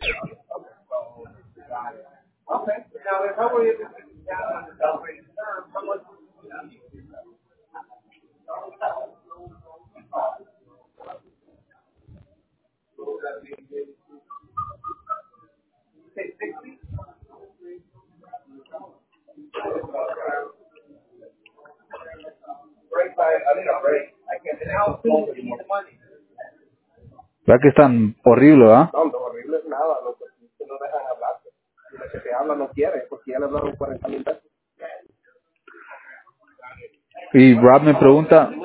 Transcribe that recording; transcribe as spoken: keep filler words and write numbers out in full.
Okay. Now, if I were you to sit down on the celebrated term, how much would you say sixty? Break by, I need a break. I can't. And how soon do you need the money? ¿Verdad que es tan horrible, ah? No, no, horrible es nada, lo que que no dejan hablar. Y lo que se habla no quiere, porque ya le hablaron cuarenta mil veces. Y Rob me pregunta,